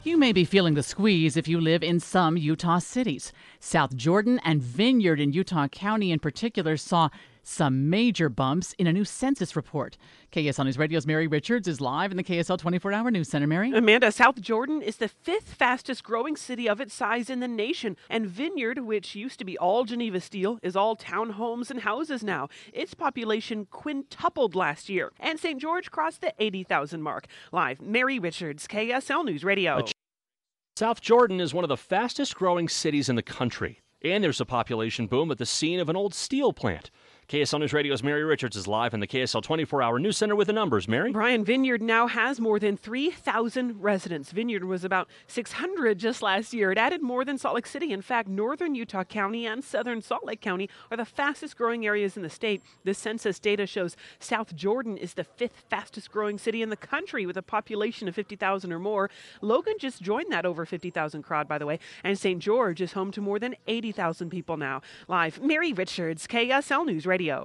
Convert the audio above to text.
You may be feeling the squeeze if you live in some Utah cities. South Jordan and Vineyard in Utah County in particular saw some major bumps in a new census report. KSL News Radio's Mary Richards is live in the KSL 24-hour News Center. Mary? Amanda, South Jordan is the fifth fastest growing city of its size in the nation. And Vineyard, which used to be all Geneva Steel, is all townhomes and houses now. Its population quintupled last year. And St. George crossed the 80,000 mark. Live, Mary Richards, KSL News Radio. South Jordan is one of the fastest growing cities in the country. And there's a population boom at the scene of an old steel plant. KSL News Radio's Mary Richards is live in the KSL 24-hour News Center with the numbers. Mary? Brian, Vineyard now has more than 3,000 residents. Vineyard was about 600 just last year. It added more than Salt Lake City. In fact, northern Utah County and southern Salt Lake County are the fastest growing areas in the state. This census data shows South Jordan is the fifth fastest growing city in the country with a population of 50,000 or more. Logan just joined that over 50,000 crowd, by the way. And St. George is home to more than 80,000 people now. Live, Mary Richards, KSL News Radio.